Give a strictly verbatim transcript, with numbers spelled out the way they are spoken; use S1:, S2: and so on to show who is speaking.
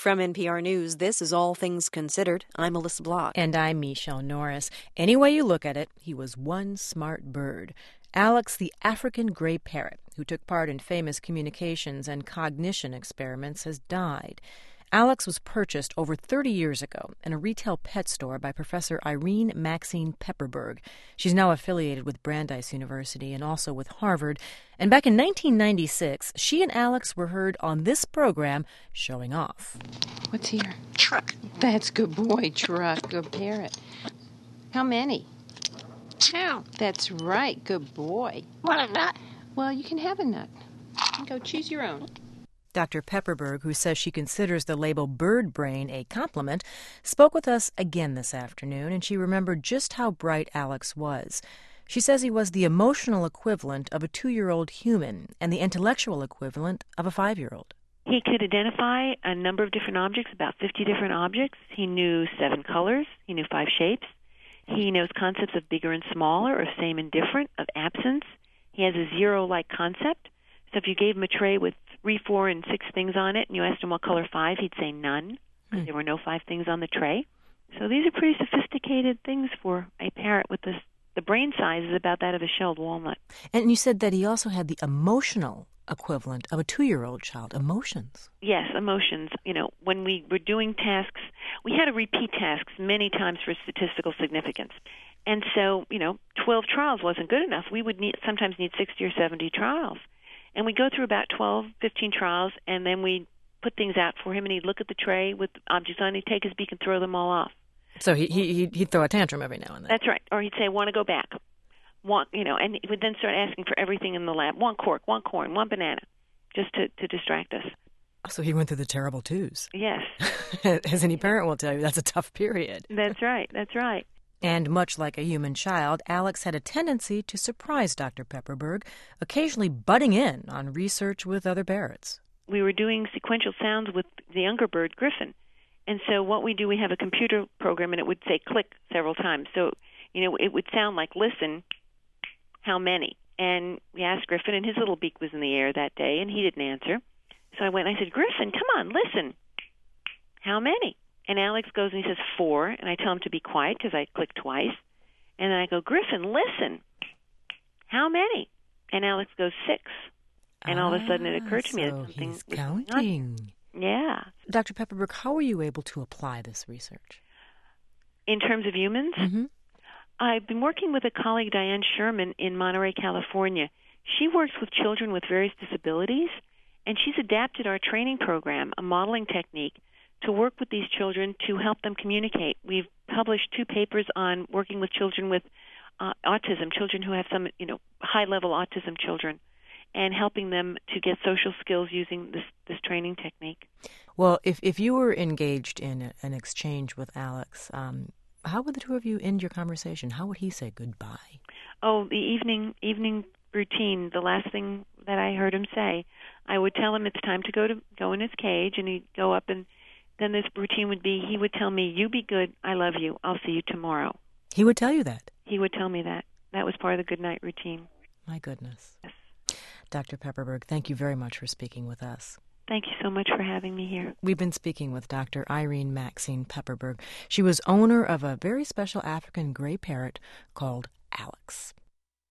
S1: From N P R News, this is All Things Considered. I'm Melissa Block.
S2: And I'm Michelle Norris. Any way you look at it, he was one smart bird. Alex, the African gray parrot, who took part in famous communications and cognition experiments, has died. Alex was purchased over thirty years ago in a retail pet store by Professor Irene Maxine Pepperberg. She's now affiliated with Brandeis University and also with Harvard. And back in nineteen ninety-six, she and Alex were heard on this program showing off.
S3: What's here?
S4: Truck.
S3: That's good boy, Truck. Good parrot. How many?
S4: Two.
S3: That's right. Good boy.
S4: Want a nut?
S3: Well, you can have a nut. Go choose your own.
S2: Doctor Pepperberg, who says she considers the label bird brain a compliment, spoke with us again this afternoon, and she remembered just how bright Alex was. She says he was the emotional equivalent of a two-year-old human and the intellectual equivalent of a five-year-old.
S5: He could identify a number of different objects, about fifty different objects. He knew seven colors. He knew five shapes. He knows concepts of bigger and smaller, of same and different, of absence. He has a zero-like concept. So if you gave him a tray with three, four, and six things on it, and you asked him what color five, he'd say none, because mm. there were no five things on the tray. So these are pretty sophisticated things for a parrot with this. The brain size is about that of a shelled walnut.
S2: And you said that he also had the emotional equivalent of a two-year-old child, emotions.
S5: Yes, emotions. You know, when we were doing tasks, we had to repeat tasks many times for statistical significance. And so, you know, twelve trials wasn't good enough. We would need sometimes need sixty or seventy trials. And we go through about twelve, fifteen trials, and then we put things out for him, and he'd look at the tray with objects on, he'd take his beak and throw them all off.
S2: So he, he, he'd throw a tantrum every now and then.
S5: That's right. Or he'd say, want to go back. Want, you know, and he would then start asking for everything in the lab. One cork, one corn, one banana, just to, to distract us.
S2: So he went through the terrible twos.
S5: Yes.
S2: As any parent will tell you, that's a tough period.
S5: That's right. That's right.
S2: And much like a human child, Alex had a tendency to surprise Doctor Pepperberg, occasionally butting in on research with other parrots.
S5: We were doing sequential sounds with the younger bird, Griffin. And so what we do, we have a computer program, and it would say click several times. So, you know, it would sound like, listen, how many? And we asked Griffin, and his little beak was in the air that day, and he didn't answer. So I went and I said, Griffin, come on, listen. How many? And Alex goes and he says, four. And I tell him to be quiet because I click twice. And then I go, Griffin, listen. How many? And Alex goes, six. And all of a sudden it occurred to
S2: so
S5: me that something
S2: he's
S5: was
S2: counting.
S5: Yeah.
S2: Doctor Pepperberg, how were you able to apply this research?
S5: In terms of humans?
S2: Mm-hmm.
S5: I've been working with a colleague, Diane Sherman, in Monterey, California. She works with children with various disabilities, and she's adapted our training program, a modeling technique, to work with these children to help them communicate. We've published two papers on working with children with uh, autism, children who have some, you know, high-level autism children, and helping them to get social skills using this, this training technique.
S2: Well, if, if you were engaged in a, an exchange with Alex, um, how would the two of you end your conversation? How would he say goodbye?
S5: Oh, the evening evening routine, the last thing that I heard him say, I would tell him it's time to go to go in his cage, and he'd go up, and then this routine would be, he would tell me, you be good, I love you, I'll see you tomorrow.
S2: He would tell you that?
S5: He would tell me that. That was part of the good night routine.
S2: My goodness.
S5: Yes.
S2: Doctor Pepperberg, thank you very much for speaking with us.
S5: Thank you so much for having me here.
S2: We've been speaking with Doctor Irene Maxine Pepperberg. She was owner of a very special African gray parrot called Alex.